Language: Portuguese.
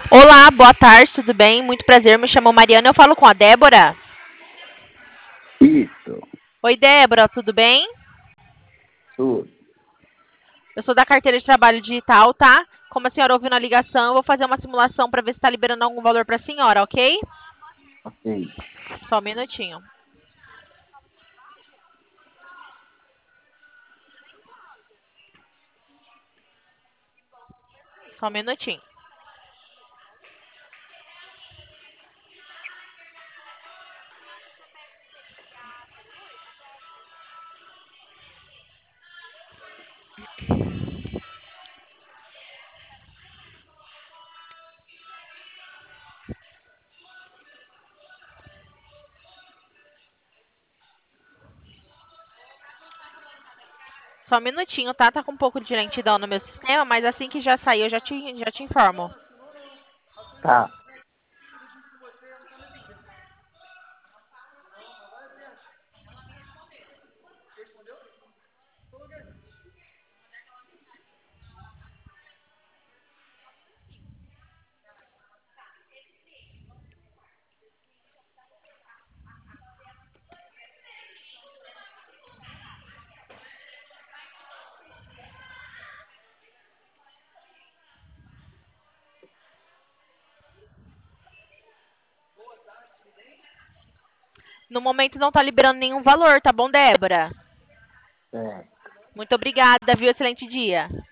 Olá, boa tarde, tudo bem? Muito prazer, me chamo Mariana, eu falo com a Débora. Isso, Oi, Débora, tudo bem? tudo. Eu sou da carteira de trabalho digital, tá? Como a senhora ouviu na ligação, eu vou fazer uma simulação para ver se está liberando algum valor para a senhora, ok? Ok. Só um minutinho. Só um minutinho. Só um minutinho, tá? Tá com um pouco de lentidão no meu sistema, mas assim que já sair, eu já te informo. Tá. No momento não tá liberando nenhum valor, tá bom, Débora? É. Muito obrigada, viu? Excelente dia.